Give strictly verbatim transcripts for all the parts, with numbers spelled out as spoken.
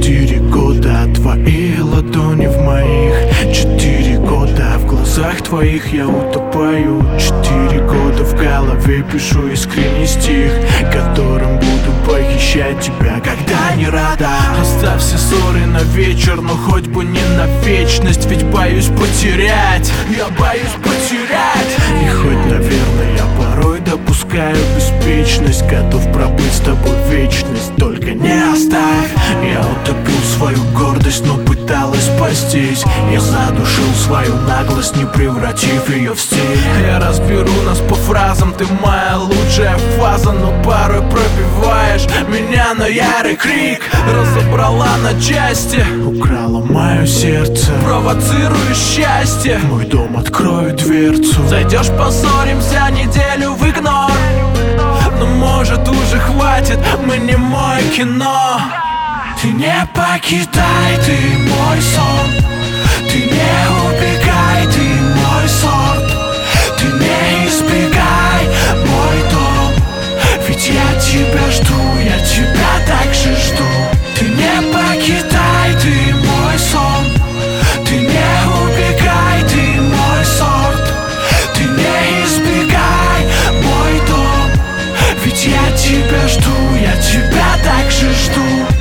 Четыре года, твои ладони в моих. Четыре года, в глазах твоих я утопаю. Четыре года, в голове пишу искренний стих, которым буду похищать тебя, когда не рада. Оставь все ссоры на вечер, но хоть бы не на вечность, ведь боюсь потерять, я боюсь потерять. И хоть, наверное, я порой допускаю беспечность, готов пробыть с тобой вечность, только не оставь. Я утопил свою гордость, но пыталась спастись. Я задушил свою наглость, не превратив ее в стиль. Я разберу нас по фразам, ты моя лучшая фаза, но порой пробиваешь меня на ярый крик. Разобрала на части, украла мое сердце, провоцируешь счастье. В мой дом открою дверцу. Зайдешь, поссоримся неделю в игнор, но может уже хватит, мы не мое кино. Ты не покидай, ты мой сон. Ты не убегай, ты мой сорт. Ты не избегай мой дом, ведь я тебя жду, я тебя так же жду. Ты не покидай, ты мой сон. Ты не убегай, ты мой сорт. Ты не избегай мой дом, ведь я тебя жду, я тебя так же жду.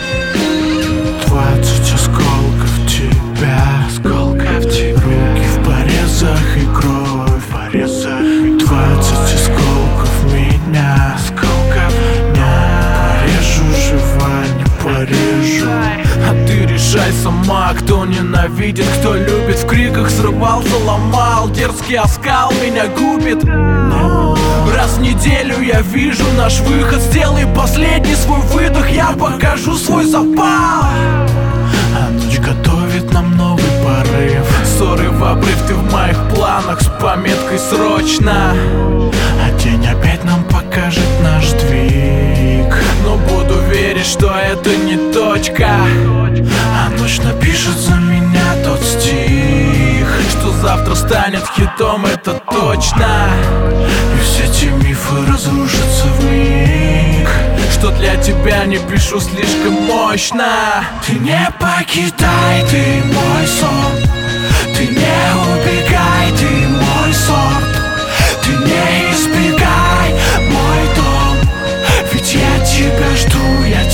Двадцать осколков тебя, осколков тебя. Руки в порезах и кровь в порезах. Двадцать осколков меня, осколков меня. Порежу жива, не порежу. А ты решай сама, кто ненавидит, кто любит. В криках срывал, заломал, дерзкий оскал меня губит. Раз в неделю я вижу наш выход. Сделай последний свой выдох, я покажу свой запал. А ночь готовит нам новый порыв. Ссоры в обрыв, ты в моих планах с пометкой «срочно». А день опять нам покажет наш двиг, но буду верить, что это не точка. А ночь напишет за меня тот стих, что завтра станет хитом, это точно. И все те мифы разрушатся вмиг, что для тебя не пишу слишком мощно. Ты не покидай, ты мой сон. Ты не убегай, ты мой сорт. Ты не избегай мой дом, ведь я тебя жду, я